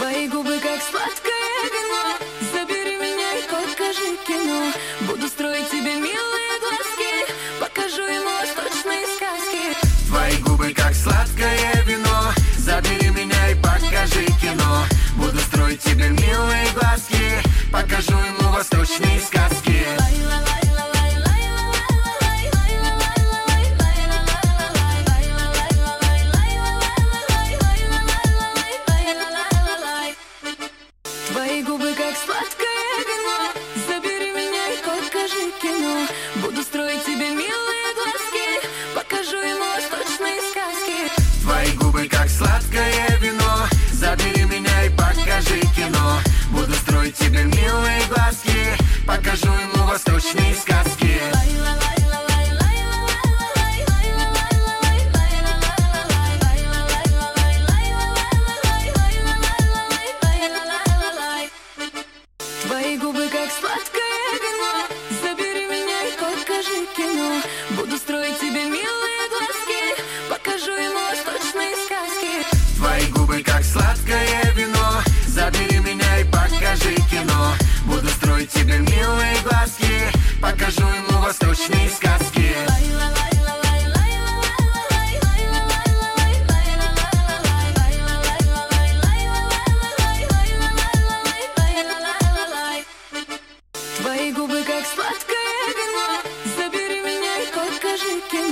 Твои губы как сладкое вино. Забери меня и покажи кино. Буду строить тебе милые глазки. Покажу ему восточные сказки. Твои губы как сладкое вино. Забери меня и покажи кино. Буду строить тебе милые глазки. Покажу ему восточные сказки. Твои губы как сладкое вино. Забери меня и покажи кино. Буду строить тебе милые глазки. Покажу ему восточные сказки. Твои губы как сладкое вино. Забери меня и покажи кино. Буду строить тебе милые глазки. Покажу ему восточные сказки. Твои губы как сладкое вино. Забери меня и покажи кино. Буду строить тебе милые глазки. Покажу ему восточные сказки. Твои губы как сладкое вино. Забери меня и покажи кино. Буду строить тебе милые глазки. Покажу ему восточные сказки.